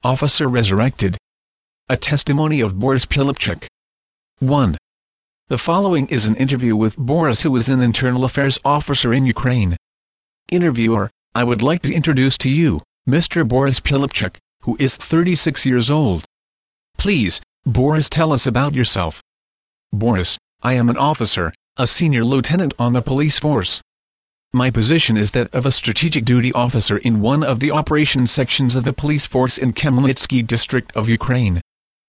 officer resurrected. A testimony of Boris Pilipchuk. 1. The following is an interview with Boris, who is an internal affairs officer in Ukraine. Interviewer: I would like to introduce to you, Mr. Boris Pilipchuk, who is 36 years old. Please, Boris, tell us about yourself. Boris: I am an officer, a senior lieutenant on the police force. My position is that of a strategic duty officer in one of the operations sections of the police force in Khmelnytsky district of Ukraine.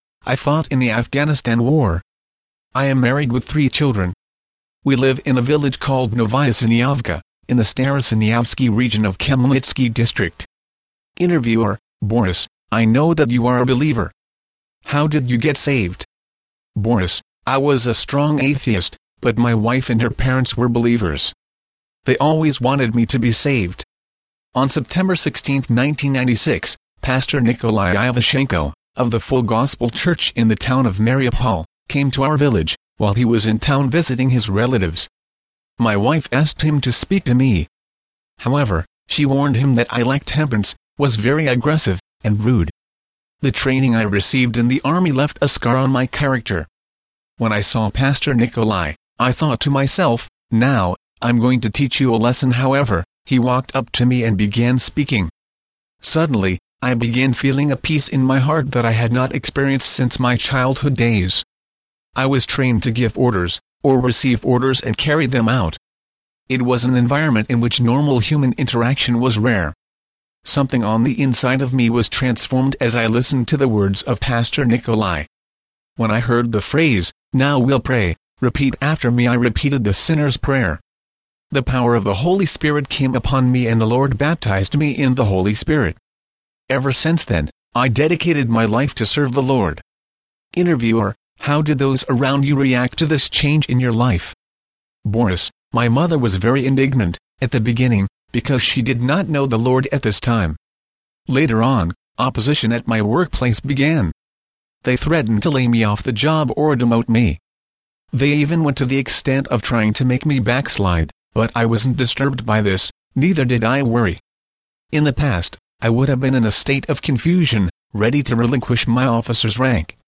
I fought in the Afghanistan war. I am married with 3 children. We live in a village called Novaya Sinyavka, in the Starosiniavsky region of Khmelnytsky district. Interviewer: Boris, I know that you are a believer. How did you get saved? Boris: I was a strong atheist, but my wife and her parents were believers. They always wanted me to be saved. On September 16, 1996, Pastor Nikolai Ivashenko, of the Full Gospel Church in the town of Mariupol, came to our village, while he was in town visiting his relatives. My wife asked him to speak to me. However, she warned him that I lacked temperance, was very aggressive, and rude. The training I received in the army left a scar on my character. When I saw Pastor Nikolai, I thought to myself, now, I'm going to teach you a lesson. However, he walked up to me and began speaking. Suddenly, I began feeling a peace in my heart that I had not experienced since my childhood days. I was trained to give orders, or receive orders and carry them out. It was an environment in which normal human interaction was rare. Something on the inside of me was transformed as I listened to the words of Pastor Nikolai. When I heard the phrase, "Now we'll pray, repeat after me," I repeated the sinner's prayer. The power of the Holy Spirit came upon me and the Lord baptized me in the Holy Spirit. Ever since then, I dedicated my life to serve the Lord. Interviewer: How did those around you react to this change in your life? Boris: My mother was very indignant, at the beginning, because she did not know the Lord at this time. Later on, opposition at my workplace began. They threatened to lay me off the job or demote me. They even went to the extent of trying to make me backslide. But I wasn't disturbed by this, neither did I worry. In the past, I would have been in a state of confusion, ready to relinquish my officer's rank.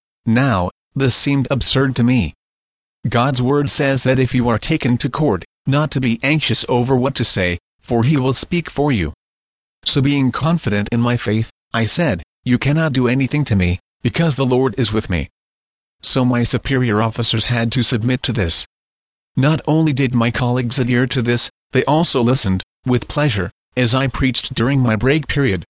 Now, this seemed absurd to me. God's word says that if you are taken to court, not to be anxious over what to say, for he will speak for you. So being confident in my faith, I said, "You cannot do anything to me, because the Lord is with me." So my superior officers had to submit to this. Not only did my colleagues adhere to this, they also listened, with pleasure, as I preached during my break period.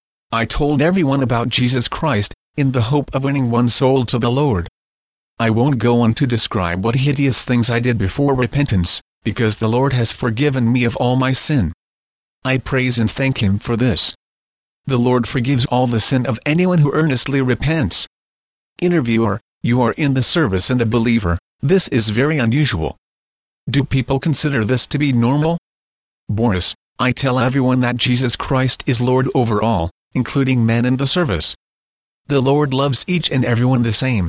I told everyone about Jesus Christ, in the hope of winning one soul to the Lord. I won't go on to describe what hideous things I did before repentance, because the Lord has forgiven me of all my sin. I praise and thank Him for this. The Lord forgives all the sin of anyone who earnestly repents. Interviewer: You are in the service and a believer. This is very unusual. Do people consider this to be normal? Boris: I tell everyone that Jesus Christ is Lord over all, including men in the service. The Lord loves each and everyone the same.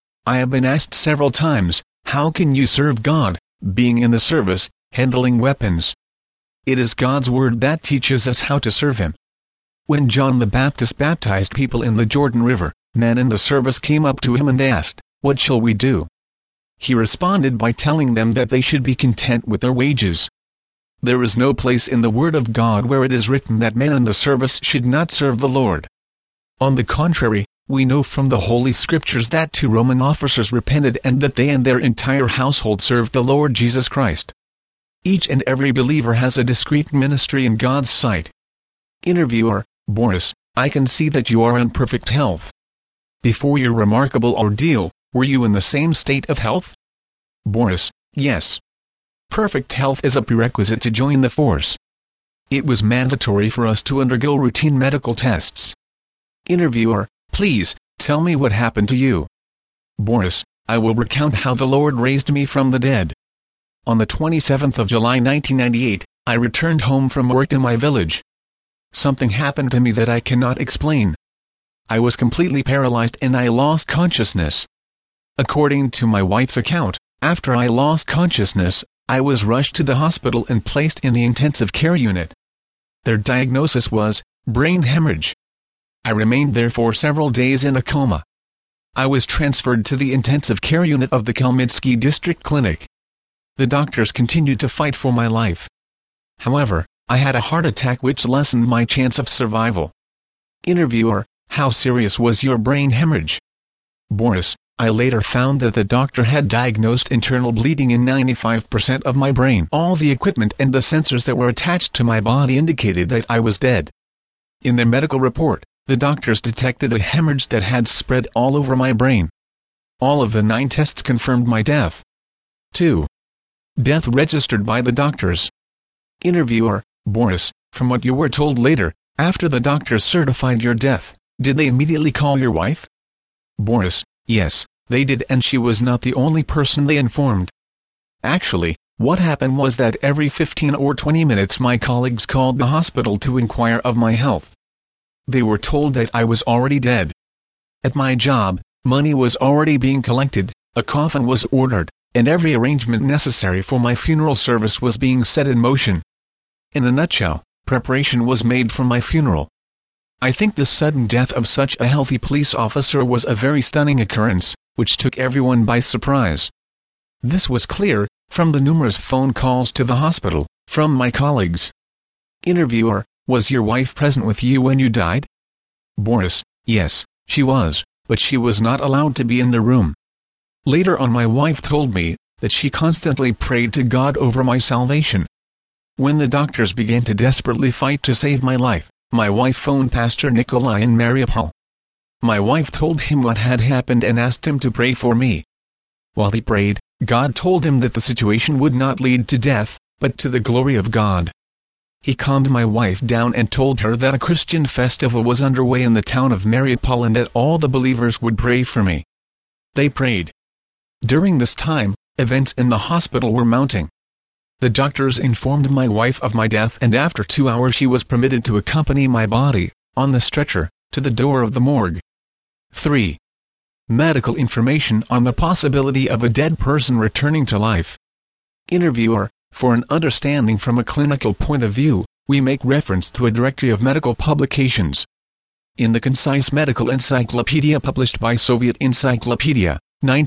I have been asked several times, how can you serve God, being in the service, handling weapons? It is God's word that teaches us how to serve Him. When John the Baptist baptized people in the Jordan River, men in the service came up to him and asked, "What shall we do?" He responded by telling them that they should be content with their wages. There is no place in the Word of God where it is written that men in the service should not serve the Lord. On the contrary, we know from the Holy Scriptures that 2 Roman officers repented and that they and their entire household served the Lord Jesus Christ. Each and every believer has a discreet ministry in God's sight. Interviewer: Boris, I can see that you are in perfect health. Before your remarkable ordeal, were you in the same state of health? Boris: Yes. Perfect health is a prerequisite to join the force. It was mandatory for us to undergo routine medical tests. Interviewer: Please, tell me what happened to you. Boris: I will recount how the Lord raised me from the dead. On the 27th of July 1998, I returned home from work in my village. Something happened to me that I cannot explain. I was completely paralyzed and I lost consciousness. According to my wife's account, after I lost consciousness, I was rushed to the hospital and placed in the intensive care unit. Their diagnosis was brain hemorrhage. I remained there for several days in a coma. I was transferred to the intensive care unit of the Khmelnytskyi District Clinic. The doctors continued to fight for my life. However, I had a heart attack which lessened my chance of survival. Interviewer: how serious was your brain hemorrhage? Boris: I later found that the doctor had diagnosed internal bleeding in 95% of my brain. All the equipment and the sensors that were attached to my body indicated that I was dead. In their medical report, the doctors detected a hemorrhage that had spread all over my brain. All of the 9 tests confirmed my death. 2. Death registered by the doctors. Interviewer: Boris, from what you were told later, after the doctors certified your death, did they immediately call your wife? Boris: yes, they did, and she was not the only person they informed. Actually, what happened was that every 15 or 20 minutes my colleagues called the hospital to inquire of my health. They were told that I was already dead. At my job, money was already being collected, a coffin was ordered, and every arrangement necessary for my funeral service was being set in motion. In a nutshell, preparation was made for my funeral. I think the sudden death of such a healthy police officer was a very stunning occurrence, which took everyone by surprise. This was clear, from the numerous phone calls to the hospital, from my colleagues. Interviewer: was your wife present with you when you died? Boris: yes, she was, but she was not allowed to be in the room. Later on, my wife told me that she constantly prayed to God over my salvation. When the doctors began to desperately fight to save my life, my wife phoned Pastor Nikolai in Mariupol. My wife told him what had happened and asked him to pray for me. While he prayed, God told him that the situation would not lead to death, but to the glory of God. He calmed my wife down and told her that a Christian festival was underway in the town of Mariupol and that all the believers would pray for me. They prayed. During this time, events in the hospital were mounting. The doctors informed my wife of my death, and after 2 hours she was permitted to accompany my body, on the stretcher, to the door of the morgue. 3. Medical information on the possibility of a dead person returning to life. Interviewer: for an understanding from a clinical point of view, we make reference to a directory of medical publications. In the Concise Medical Encyclopedia published by Soviet Encyclopedia,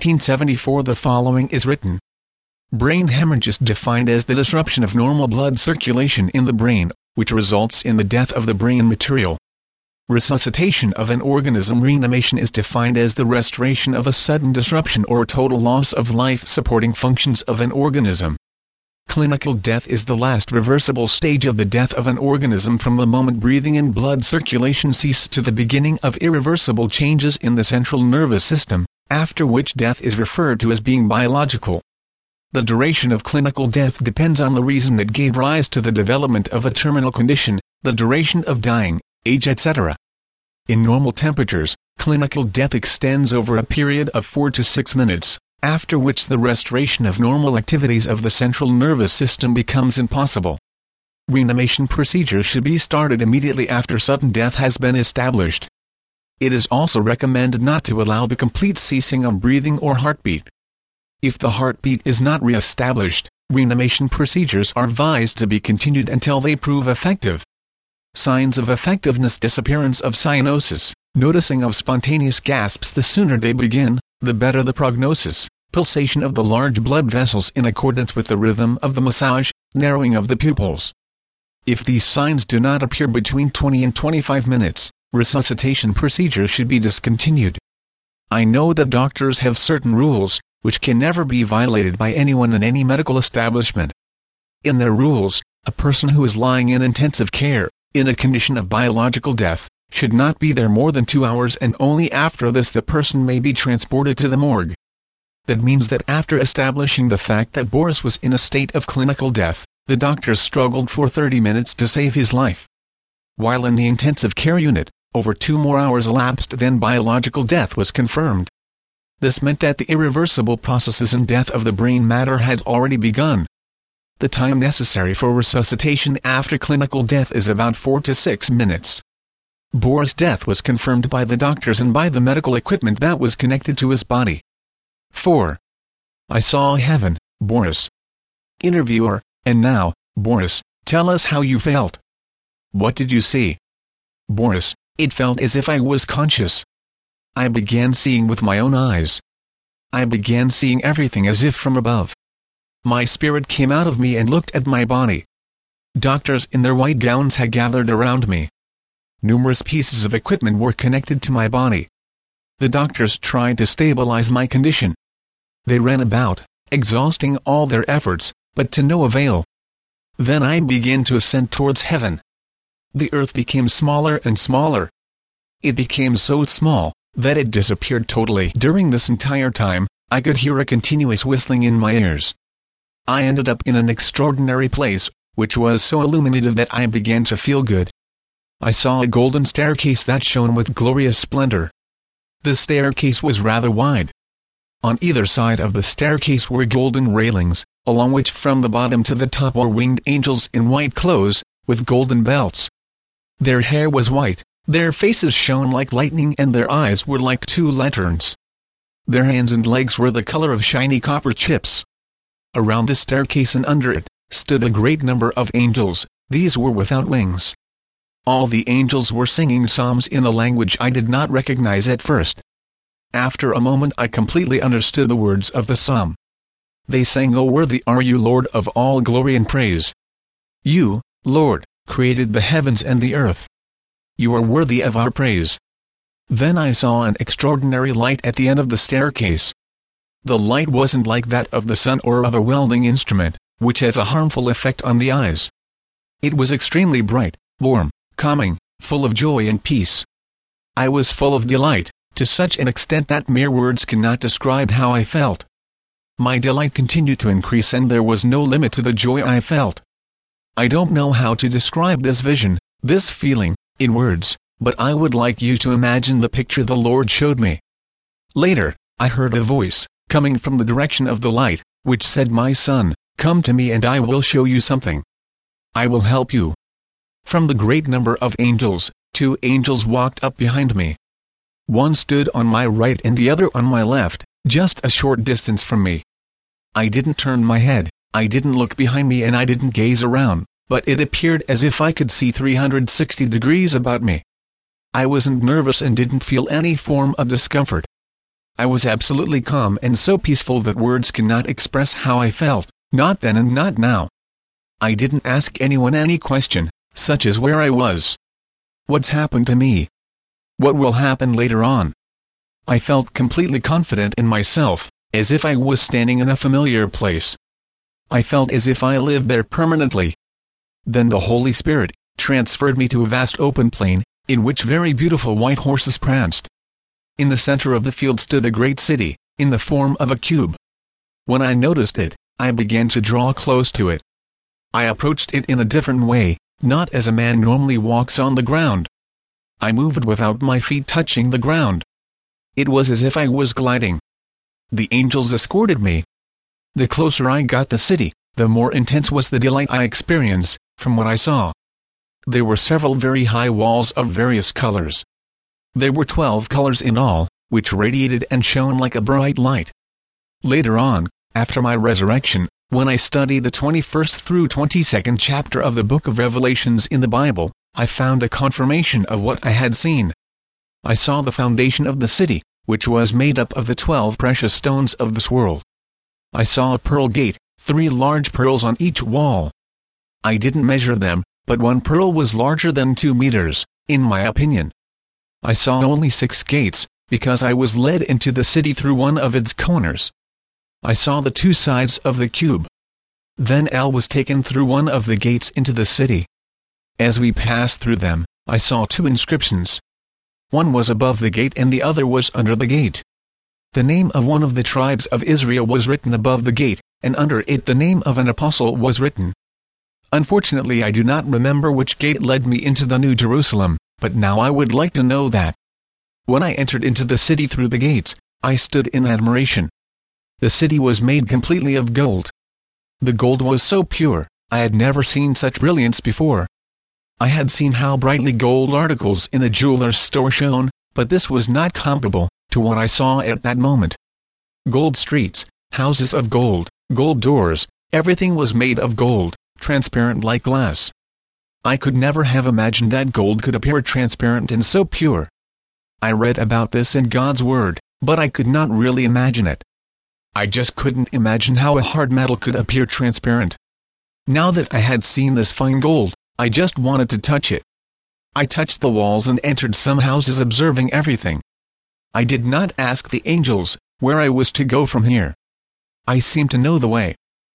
1974, the following is written. Brain hemorrhage is defined as the disruption of normal blood circulation in the brain, which results in the death of the brain material. Resuscitation of an organism. Reanimation is defined as the restoration of a sudden disruption or total loss of life-supporting functions of an organism. Clinical death is the last reversible stage of the death of an organism from the moment breathing and blood circulation cease to the beginning of irreversible changes in the central nervous system, after which death is referred to as being biological. The duration of clinical death depends on the reason that gave rise to the development of a terminal condition, the duration of dying, age, etc. In normal temperatures, clinical death extends over a period of 4 to 6 minutes, after which the restoration of normal activities of the central nervous system becomes impossible. Reanimation procedures should be started immediately after sudden death has been established. It is also recommended not to allow the complete ceasing of breathing or heartbeat. If the heartbeat is not re-established, reanimation procedures are advised to be continued until they prove effective. Signs of effectiveness: disappearance of cyanosis, noticing of spontaneous gasps. The sooner they begin, the better the prognosis. Pulsation of the large blood vessels in accordance with the rhythm of the massage, narrowing of the pupils. If these signs do not appear between 20 and 25 minutes, resuscitation procedures should be discontinued. I know that doctors have certain rules, which can never be violated by anyone in any medical establishment. In their rules, a person who is lying in intensive care, in a condition of biological death, should not be there more than 2 hours, and only after this the person may be transported to the morgue. That means that after establishing the fact that Boris was in a state of clinical death, the doctors struggled for 30 minutes to save his life. While in the intensive care unit, over 2 more hours elapsed, then biological death was confirmed. This meant that the irreversible processes in death of the brain matter had already begun. The time necessary for resuscitation after clinical death is about 4 to 6 minutes. Boris' death was confirmed by the doctors and by the medical equipment that was connected to his body. 4. I saw heaven, Boris. Interviewer: and now, Boris, tell us how you felt. What did you see? Boris: It felt as if I was conscious. I began seeing with my own eyes. I began seeing everything as if from above. My spirit came out of me and looked at my body. Doctors in their white gowns had gathered around me. Numerous pieces of equipment were connected to my body. The doctors tried to stabilize my condition. They ran about, exhausting all their efforts, but to no avail. Then I began to ascend towards heaven. The earth became smaller and smaller. It became so small that it disappeared totally. During this entire time, I could hear a continuous whistling in my ears. I ended up in an extraordinary place, which was so illuminative that I began to feel good. I saw a golden staircase that shone with glorious splendor. The staircase was rather wide. On either side of the staircase were golden railings, along which from the bottom to the top were winged angels in white clothes, with golden belts. Their hair was white, their faces shone like lightning and their eyes were like two lanterns. Their hands and legs were the color of shiny copper chips. Around the staircase and under it, stood a great number of angels. These were without wings. All the angels were singing psalms in a language I did not recognize at first. After a moment I completely understood the words of the psalm. They sang, "O worthy are you, Lord of all glory and praise. You, Lord, created the heavens and the earth. You are worthy of our praise." Then I saw an extraordinary light at the end of the staircase. The light wasn't like that of the sun or of a welding instrument, which has a harmful effect on the eyes. It was extremely bright, warm, calming, full of joy and peace. I was full of delight, to such an extent that mere words cannot describe how I felt. My delight continued to increase and there was no limit to the joy I felt. I don't know how to describe this vision, this feeling, in words, but I would like you to imagine the picture the Lord showed me. Later, I heard a voice, coming from the direction of the light, which said, "My son, come to me and I will show you something. I will help you." From the great number of angels, 2 angels walked up behind me. One stood on my right and the other on my left, just a short distance from me. I didn't turn my head, I didn't look behind me and I didn't gaze around, but it appeared as if I could see 360 degrees about me. I wasn't nervous and didn't feel any form of discomfort. I was absolutely calm and so peaceful that words cannot express how I felt, not then and not now. I didn't ask anyone any question, such as where I was. What's happened to me? What will happen later on? I felt completely confident in myself, as if I was standing in a familiar place. I felt as if I lived there permanently. Then the Holy Spirit transferred me to a vast open plain, in which very beautiful white horses pranced. In the center of the field stood a great city, in the form of a cube. When I noticed it, I began to draw close to it. I approached it in a different way, not as a man normally walks on the ground. I moved without my feet touching the ground. It was as if I was gliding. The angels escorted me. The closer I got the city, the more intense was the delight I experienced, from what I saw. There were several very high walls of various colors. There were 12 colors in all, which radiated and shone like a bright light. Later on, after my resurrection, when I studied the 21st through 22nd chapter of the book of Revelations in the Bible, I found a confirmation of what I had seen. I saw the foundation of the city, which was made up of the 12 precious stones of this world. I saw a pearl gate, 3 large pearls on each wall. I didn't measure them, but one pearl was larger than 2 meters, in my opinion. I saw only 6 gates, because I was led into the city through one of its corners. I saw the 2 sides of the cube. Then Al was taken through one of the gates into the city. As we passed through them, I saw 2 inscriptions. One was above the gate and the other was under the gate. The name of one of the tribes of Israel was written above the gate, and under it the name of an apostle was written. Unfortunately, I do not remember which gate led me into the New Jerusalem, but now I would like to know that. When I entered into the city through the gates, I stood in admiration. The city was made completely of gold. The gold was so pure, I had never seen such brilliance before. I had seen how brightly gold articles in a jeweler's store shone, but this was not comparable to what I saw at that moment. Gold streets, houses of gold, gold doors, everything was made of gold, transparent like glass. I could never have imagined that gold could appear transparent and so pure. I read about this in God's Word, but I could not really imagine it. I just couldn't imagine how a hard metal could appear transparent. Now that I had seen this fine gold, I just wanted to touch it. I touched the walls and entered some houses observing everything. I did not ask the angels where I was to go from here. I seemed to know the way.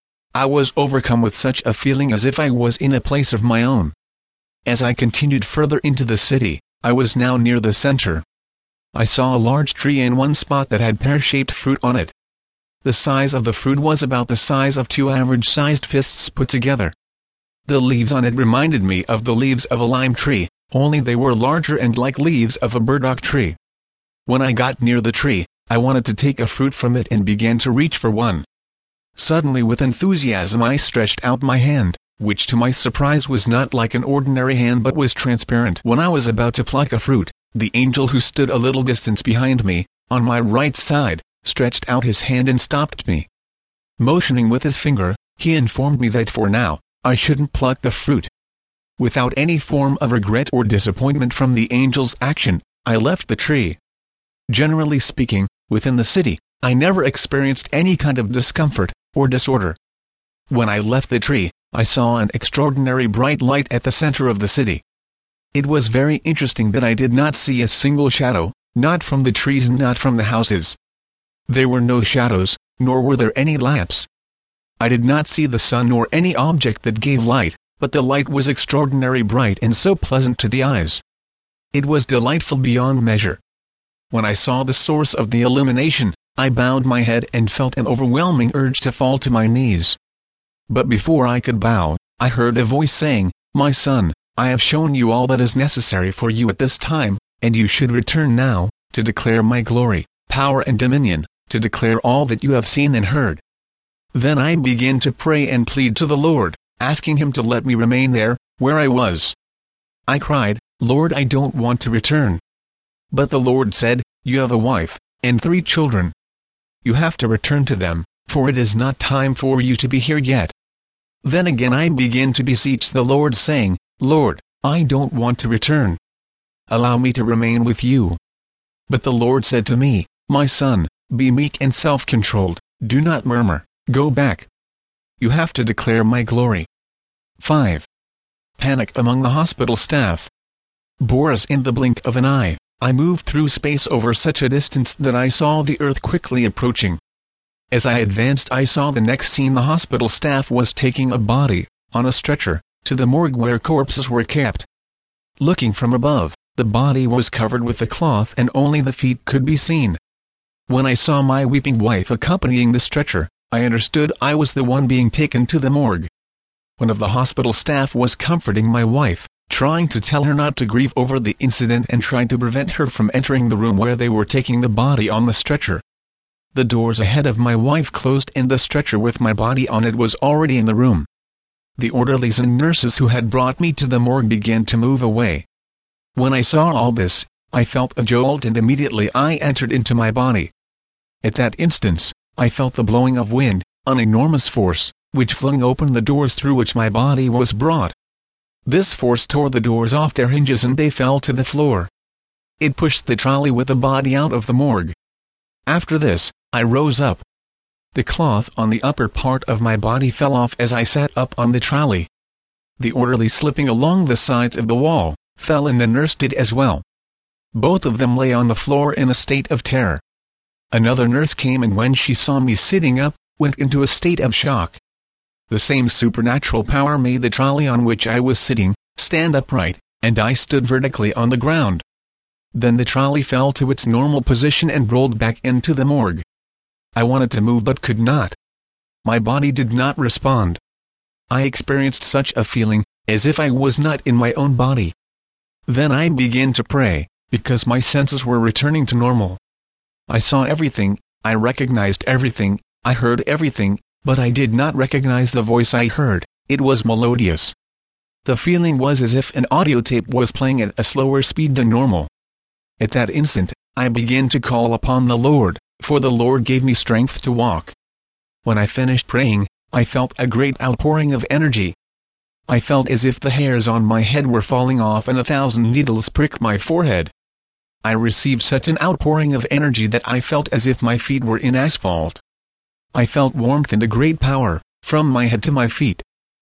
I was overcome with such a feeling as if I was in a place of my own. As I continued further into the city, I was now near the center. I saw a large tree in one spot that had pear-shaped fruit on it. The size of the fruit was about the size of 2 average-sized fists put together. The leaves on it reminded me of the leaves of a lime tree, only they were larger and like leaves of a burdock tree. When I got near the tree, I wanted to take a fruit from it and began to reach for one. Suddenly with enthusiasm I stretched out my hand, which to my surprise was not like an ordinary hand but was transparent. When I was about to pluck a fruit, the angel who stood a little distance behind me, on my right side, stretched out his hand and stopped me. Motioning with his finger, he informed me that for now, I shouldn't pluck the fruit. Without any form of regret or disappointment from the angel's action, I left the tree. Generally speaking, within the city, I never experienced any kind of discomfort or disorder. When I left the tree, I saw an extraordinary bright light at the center of the city. It was very interesting that I did not see a single shadow, not from the trees and not from the houses. There were no shadows, nor were there any lamps. I did not see the sun nor any object that gave light, but the light was extraordinarily bright and so pleasant to the eyes. It was delightful beyond measure. When I saw the source of the illumination, I bowed my head and felt an overwhelming urge to fall to my knees. But before I could bow, I heard a voice saying, "My son, I have shown you all that is necessary for you at this time, and you should return now, to declare my glory, power and dominion, to declare all that you have seen and heard." Then I began to pray and plead to the Lord, asking him to let me remain there, where I was. I cried, "Lord, I don't want to return." But the Lord said, "You have a wife, and 3 children. You have to return to them, for it is not time for you to be here yet." Then again I began to beseech the Lord saying, "Lord, I don't want to return. Allow me to remain with you." But the Lord said to me, "My son, be meek and self-controlled, do not murmur, go back. You have to declare my glory." 5. Panic among the hospital staff. Boris, in the blink of an eye, I moved through space over such a distance that I saw the Earth quickly approaching. As I advanced I saw the next scene. The hospital staff was taking a body, on a stretcher, to the morgue where corpses were kept. Looking from above, the body was covered with a cloth and only the feet could be seen. When I saw my weeping wife accompanying the stretcher, I understood I was the one being taken to the morgue. One of the hospital staff was comforting my wife, trying to tell her not to grieve over the incident and trying to prevent her from entering the room where they were taking the body on the stretcher. The doors ahead of my wife closed and the stretcher with my body on it was already in the room. The orderlies and nurses who had brought me to the morgue began to move away. When I saw all this, I felt a jolt and immediately I entered into my body. At that instant, I felt the blowing of wind, an enormous force, which flung open the doors through which my body was brought. This force tore the doors off their hinges and they fell to the floor. It pushed the trolley with the body out of the morgue. After this, I rose up. The cloth on the upper part of my body fell off as I sat up on the trolley. The orderly, slipping along the sides of the wall, fell and the nurse did as well. Both of them lay on the floor in a state of terror. Another nurse came and when she saw me sitting up, went into a state of shock. The same supernatural power made the trolley on which I was sitting stand upright, and I stood vertically on the ground. Then the trolley fell to its normal position and rolled back into the morgue. I wanted to move but could not. My body did not respond. I experienced such a feeling, as if I was not in my own body. Then I began to pray, because my senses were returning to normal. I saw everything, I recognized everything, I heard everything, but I did not recognize the voice I heard. It was melodious. The feeling was as if an audio tape was playing at a slower speed than normal. At that instant, I began to call upon the Lord, for the Lord gave me strength to walk. When I finished praying, I felt a great outpouring of energy. I felt as if the hairs on my head were falling off and 1,000 needles pricked my forehead. I received such an outpouring of energy that I felt as if my feet were in asphalt. I felt warmth and a great power, from my head to my feet.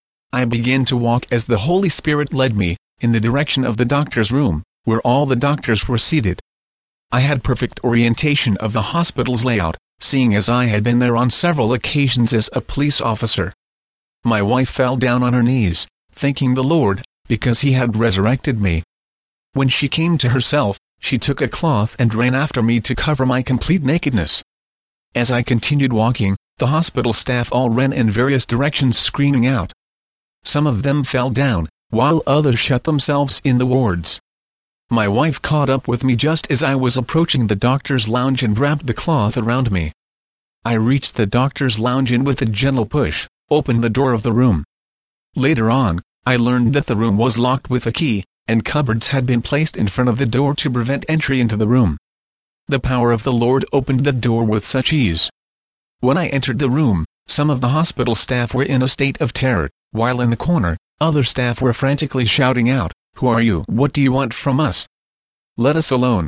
I began to walk as the Holy Spirit led me, in the direction of the doctor's room, where all the doctors were seated. I had perfect orientation of the hospital's layout, seeing as I had been there on several occasions as a police officer. My wife fell down on her knees, thanking the Lord, because he had resurrected me. When she came to herself, she took a cloth and ran after me to cover my complete nakedness. As I continued walking, the hospital staff all ran in various directions screaming out. Some of them fell down, while others shut themselves in the wards. My wife caught up with me just as I was approaching the doctor's lounge and wrapped the cloth around me. I reached the doctor's lounge and with a gentle push, opened the door of the room. Later on, I learned that the room was locked with a key, and cupboards had been placed in front of the door to prevent entry into the room. The power of the Lord opened the door with such ease. When I entered the room, some of the hospital staff were in a state of terror, while in the corner, other staff were frantically shouting out, "Who are you? What do you want from us? Let us alone."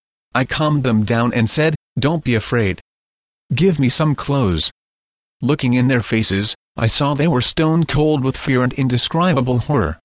I calmed them down and said, "Don't be afraid. Give me some clothes." Looking in their faces, I saw they were stone cold with fear and indescribable horror.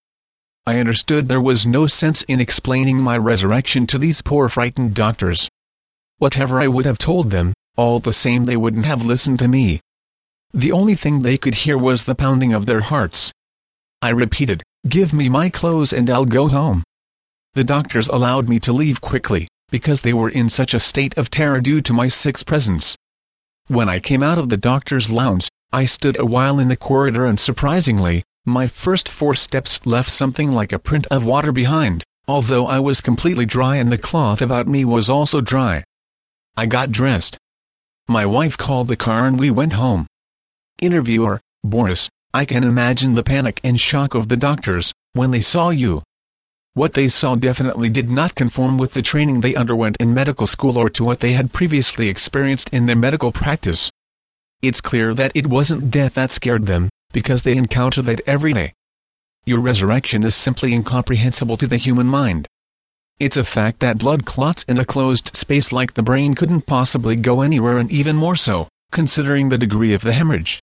I understood there was no sense in explaining my resurrection to these poor frightened doctors. Whatever I would have told them, all the same they wouldn't have listened to me. The only thing they could hear was the pounding of their hearts. I repeated, "Give me my clothes and I'll go home." The doctors allowed me to leave quickly, because they were in such a state of terror due to my sick presence. When I came out of the doctor's lounge, I stood a while in the corridor and surprisingly, my first 4 steps left something like a print of water behind, although I was completely dry and the cloth about me was also dry. I got dressed. My wife called the car and we went home. Interviewer: Boris, I can imagine the panic and shock of the doctors, when they saw you. What they saw definitely did not conform with the training they underwent in medical school or to what they had previously experienced in their medical practice. It's clear that it wasn't death that scared them, because they encounter that every day. Your resurrection is simply incomprehensible to the human mind. It's a fact that blood clots in a closed space like the brain couldn't possibly go anywhere, and even more so, considering the degree of the hemorrhage,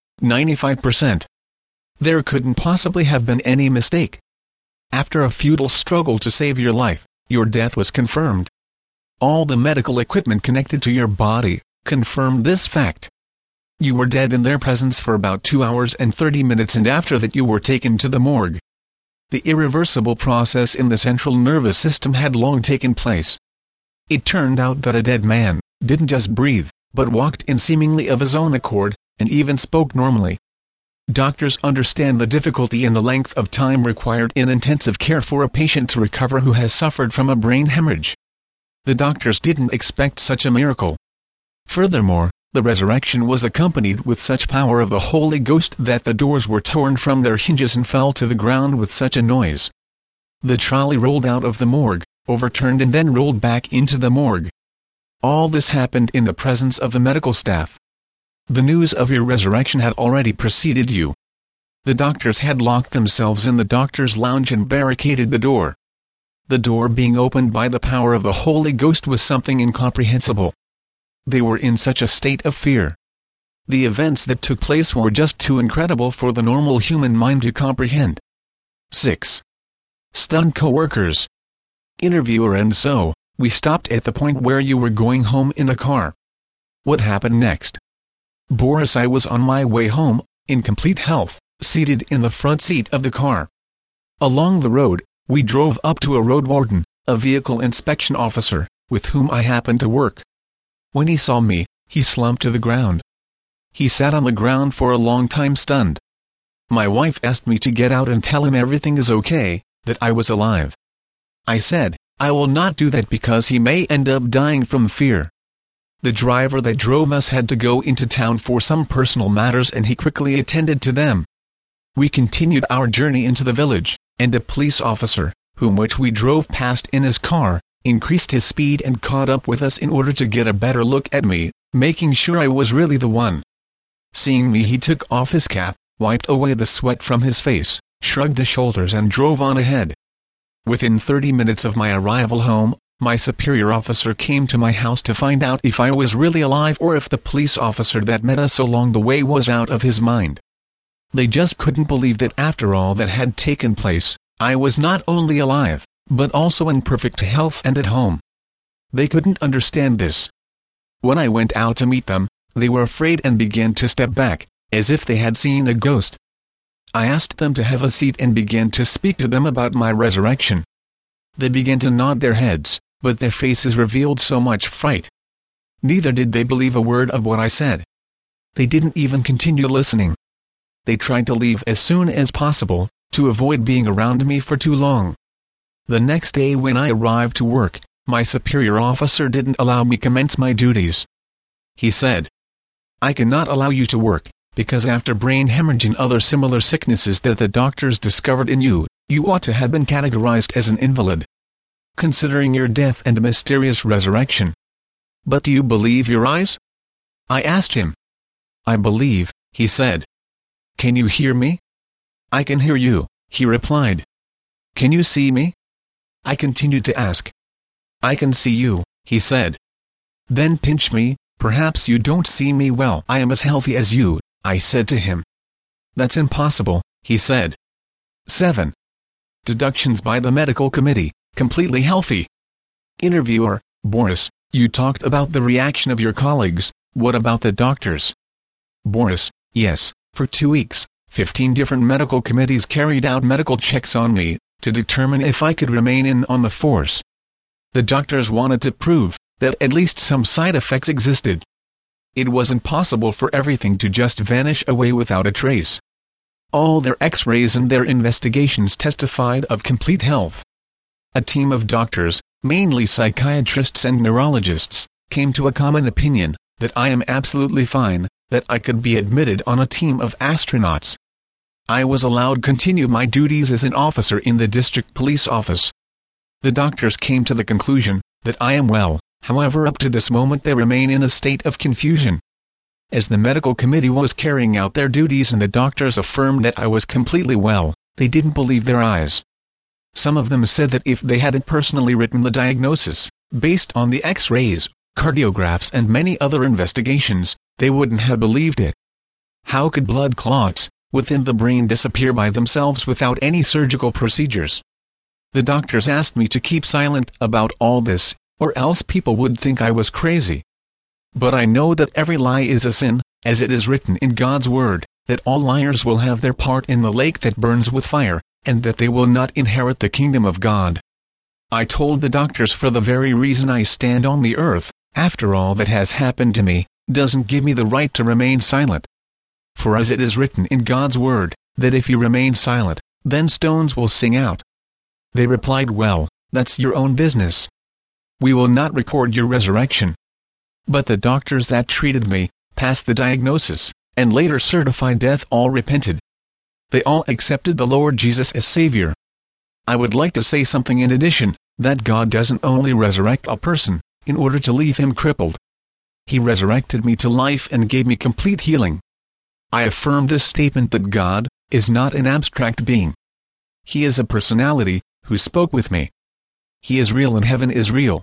95%. There couldn't possibly have been any mistake. After a futile struggle to save your life, your death was confirmed. All the medical equipment connected to your body confirmed this fact. You were dead in their presence for about 2 hours and 30 minutes, and after that you were taken to the morgue. The irreversible process in the central nervous system had long taken place. It turned out that a dead man didn't just breathe, but walked in seemingly of his own accord, and even spoke normally. Doctors understand the difficulty and the length of time required in intensive care for a patient to recover who has suffered from a brain hemorrhage. The doctors didn't expect such a miracle. Furthermore, the resurrection was accompanied with such power of the Holy Ghost that the doors were torn from their hinges and fell to the ground with such a noise. The trolley rolled out of the morgue, overturned and then rolled back into the morgue. All this happened in the presence of the medical staff. The news of your resurrection had already preceded you. The doctors had locked themselves in the doctor's lounge and barricaded the door. The door being opened by the power of the Holy Ghost was something incomprehensible. They were in such a state of fear. The events that took place were just too incredible for the normal human mind to comprehend. 6. Stunned co-workers. Interviewer: and so, we stopped at the point where you were going home in a car. What happened next? Boris: I was on my way home, in complete health, seated in the front seat of the car. Along the road, we drove up to a road warden, a vehicle inspection officer, with whom I happened to work. When he saw me, he slumped to the ground. He sat on the ground for a long time stunned. My wife asked me to get out and tell him everything is okay, that I was alive. I said, I will not do that because he may end up dying from fear. The driver that drove us had to go into town for some personal matters and he quickly attended to them. We continued our journey into the village, and a police officer, whom we drove past in his car, increased his speed and caught up with us in order to get a better look at me, making sure I was really the one. Seeing me, he took off his cap, wiped away the sweat from his face, shrugged his shoulders and drove on ahead. Within 30 minutes of my arrival home, my superior officer came to my house to find out if I was really alive or if the police officer that met us along the way was out of his mind. They just couldn't believe that after all that had taken place, I was not only alive, but also in perfect health and at home. They couldn't understand this. When I went out to meet them, they were afraid and began to step back, as if they had seen a ghost. I asked them to have a seat and began to speak to them about my resurrection. They began to nod their heads, but their faces revealed so much fright. Neither did they believe a word of what I said. They didn't even continue listening. They tried to leave as soon as possible, to avoid being around me for too long. The next day when I arrived to work, my superior officer didn't allow me commence my duties. He said, "I cannot allow you to work, because after brain hemorrhage and other similar sicknesses that the doctors discovered in you, you ought to have been categorized as an invalid. Considering your death and mysterious resurrection. But do you believe your eyes?" I asked him. "I believe," he said. "Can you hear me?" "I can hear you," he replied. "Can you see me?" I continued to ask. "I can see you," he said. "Then pinch me, perhaps you don't see me well." "I am as healthy as you," I said to him. "That's impossible," he said. 7. Deductions by the medical committee, completely healthy. Interviewer: Boris, you talked about the reaction of your colleagues, what about the doctors? Boris: Yes, for 2 weeks, 15 different medical committees carried out medical checks on me, to determine if I could remain on the force. The doctors wanted to prove that at least some side effects existed. It was impossible for everything to just vanish away without a trace. All their x-rays and their investigations testified of complete health. A team of doctors, mainly psychiatrists and neurologists, came to a common opinion, that I am absolutely fine, that I could be admitted on a team of astronauts. I was allowed continue my duties as an officer in the district police office. The doctors came to the conclusion that I am well, however up to this moment they remain in a state of confusion. As the medical committee was carrying out their duties and the doctors affirmed that I was completely well, they didn't believe their eyes. Some of them said that if they hadn't personally written the diagnosis, based on the x-rays, cardiographs and many other investigations, they wouldn't have believed it. How could blood clots within the brain disappear by themselves without any surgical procedures? The doctors asked me to keep silent about all this, or else people would think I was crazy. But I know that every lie is a sin, as it is written in God's word, that all liars will have their part in the lake that burns with fire, and that they will not inherit the kingdom of God. I told the doctors for the very reason I stand on the earth, after all that has happened to me, doesn't give me the right to remain silent. For as it is written in God's word, that if you remain silent, then stones will sing out. They replied, "Well, that's your own business. We will not record your resurrection." But the doctors that treated me, passed the diagnosis, and later certified death all repented. They all accepted the Lord Jesus as Savior. I would like to say something in addition, that God doesn't only resurrect a person, in order to leave him crippled. He resurrected me to life and gave me complete healing. I affirm this statement that God is not an abstract being. He is a personality, who spoke with me. He is real and heaven is real.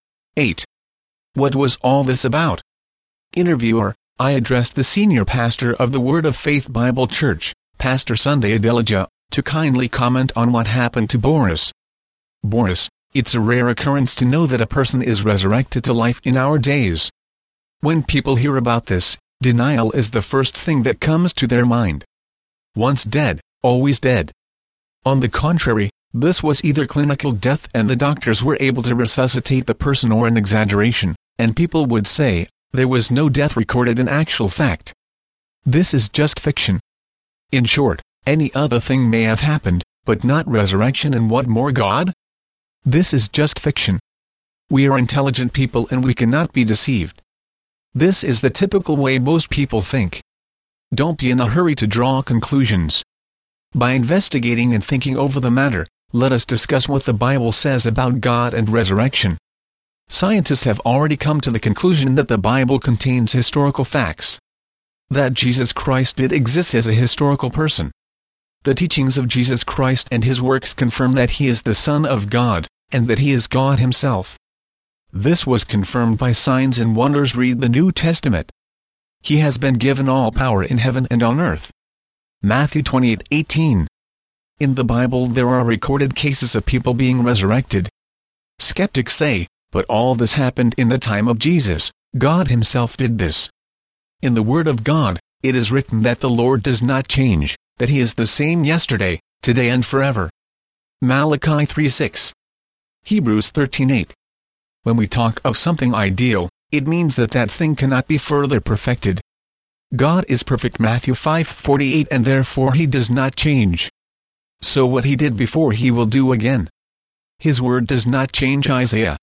8. What was all this about? Interviewer: I addressed the senior pastor of the Word of Faith Bible Church, Pastor Sunday Adelaja, to kindly comment on what happened to Boris. Boris: It's a rare occurrence to know that a person is resurrected to life in our days. When people hear about this, denial is the first thing that comes to their mind. Once dead, always dead. On the contrary, this was either clinical death and the doctors were able to resuscitate the person, or an exaggeration, and people would say, there was no death recorded in actual fact. This is just fiction. In short, any other thing may have happened, but not resurrection, and what more God? This is just fiction. We are intelligent people and we cannot be deceived. This is the typical way most people think. Don't be in a hurry to draw conclusions. By investigating and thinking over the matter, let us discuss what the Bible says about God and resurrection. Scientists have already come to the conclusion that the Bible contains historical facts. That Jesus Christ did exist as a historical person. The teachings of Jesus Christ and his works confirm that he is the Son of God, and that he is God himself. This was confirmed by signs and wonders. Read the New Testament. He has been given all power in heaven and on earth. Matthew 28:18. In the Bible there are recorded cases of people being resurrected. Skeptics say, but all this happened in the time of Jesus. God himself did this. In the Word of God, it is written that the Lord does not change, that he is the same yesterday, today and forever. Malachi 3:6. Hebrews 13:8. When we talk of something ideal, it means that that thing cannot be further perfected. God is perfect. Matthew 5:48, and therefore he does not change. So what he did before he will do again. His word does not change. Isaiah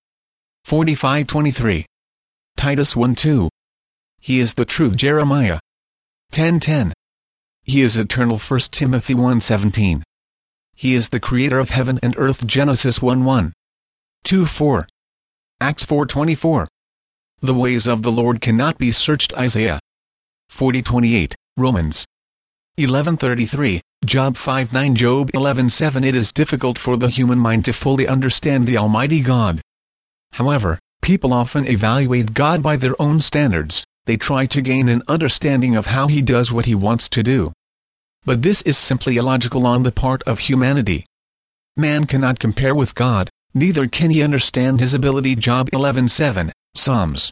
45:23. Titus 1:2. He is the truth. Jeremiah 10:10. He is eternal. 1 Timothy 1:17. He is the creator of heaven and earth. Genesis 1:1. 2:4. Acts 4:24. The ways of the Lord cannot be searched. Isaiah 40:28. Romans 11:33. Job 5:9. Job 11:7. It is difficult for the human mind to fully understand the Almighty God. However, people often evaluate God by their own standards. They try to gain an understanding of how he does what he wants to do. But this is simply illogical on the part of humanity. Man cannot compare with God, neither can he understand his ability. Job 11:7, Psalms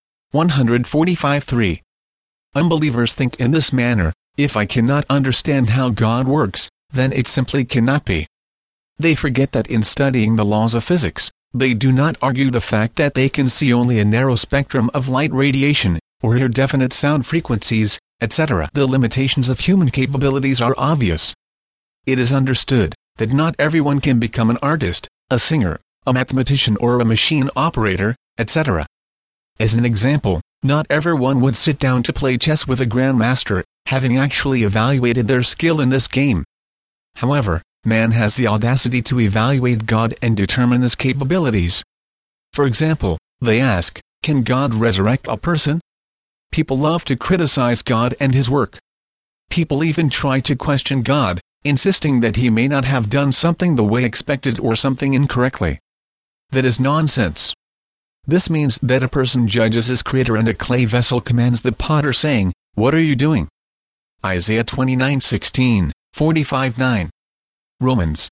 145:3. Unbelievers think in this manner: if I cannot understand how God works, then it simply cannot be. They forget that in studying the laws of physics, they do not argue the fact that they can see only a narrow spectrum of light radiation, or hear definite sound frequencies, etc. The limitations of human capabilities are obvious. It is understood that not everyone can become an artist, a singer, a mathematician or a machine operator, etc. As an example, not everyone would sit down to play chess with a grandmaster, having actually evaluated their skill in this game. However, man has the audacity to evaluate God and determine his capabilities. For example, they ask, can God resurrect a person? People love to criticize God and his work. People even try to question God, insisting that he may not have done something the way expected or something incorrectly. That is nonsense. This means that a person judges his creator and a clay vessel commands the potter, saying, "What are you doing?" Isaiah 29:16, 45:9. Romans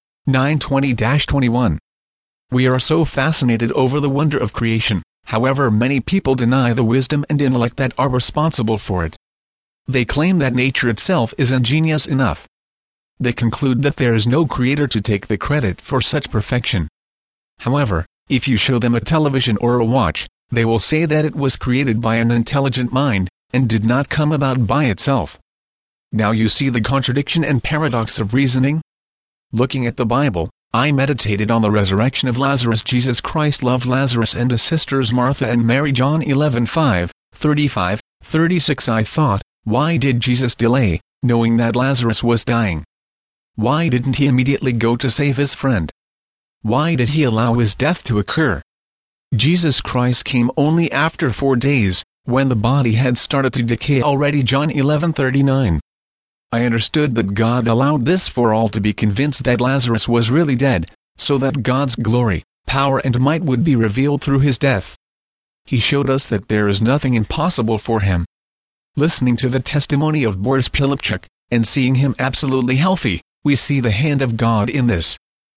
9:20-21. We are so fascinated over the wonder of creation. However, many people deny the wisdom and intellect that are responsible for it. They claim that nature itself is ingenious enough. They conclude that there is no creator to take the credit for such perfection. However, if you show them a television or a watch, they will say that it was created by an intelligent mind, and did not come about by itself. Now you see the contradiction and paradox of reasoning? Looking at the Bible, I meditated on the resurrection of Lazarus. Jesus Christ loved Lazarus and his sisters Martha and Mary. John 11:5, 35, 36. I thought, why did Jesus delay, knowing that Lazarus was dying? Why didn't he immediately go to save his friend? Why did he allow his death to occur? Jesus Christ came only after 4 days, when the body had started to decay already. John 11:39. I understood that God allowed this for all to be convinced that Lazarus was really dead, so that God's glory, power and might would be revealed through his death. He showed us that there is nothing impossible for him. Listening to the testimony of Boris Pilipchuk, and seeing him absolutely healthy, we see the hand of God in this.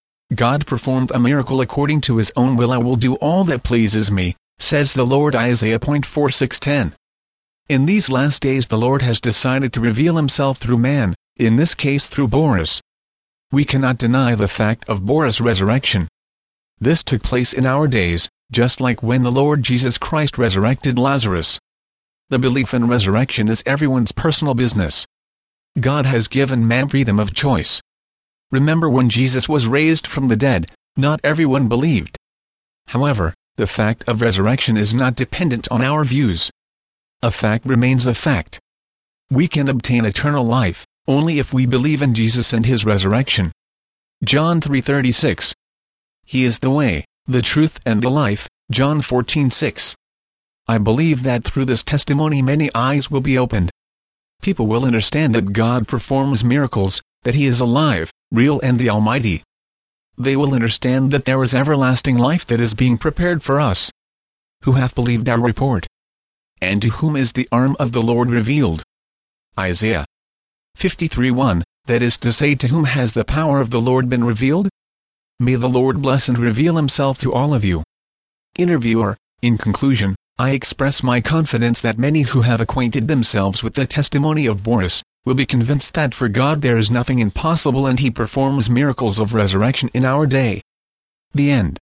God performed a miracle according to his own will. I will do all that pleases me, says the Lord. Isaiah 46:10. In these last days the Lord has decided to reveal himself through man, in this case through Boris. We cannot deny the fact of Boris' resurrection. This took place in our days, just like when the Lord Jesus Christ resurrected Lazarus. The belief in resurrection is everyone's personal business. God has given man freedom of choice. Remember, when Jesus was raised from the dead, not everyone believed. However, the fact of resurrection is not dependent on our views. A fact remains a fact. We can obtain eternal life only if we believe in Jesus and his resurrection. John 3:36. He is the way, the truth and the life. John 14:6. I believe that through this testimony many eyes will be opened. People will understand that God performs miracles, that he is alive, real and the Almighty. They will understand that there is everlasting life that is being prepared for us. Who hath believed our report? And to whom is the arm of the Lord revealed? Isaiah 53:1, that is to say, to whom has the power of the Lord been revealed? May the Lord bless and reveal himself to all of you. Interviewer: in conclusion, I express my confidence that many who have acquainted themselves with the testimony of Boris, will be convinced that for God there is nothing impossible and he performs miracles of resurrection in our day. The end.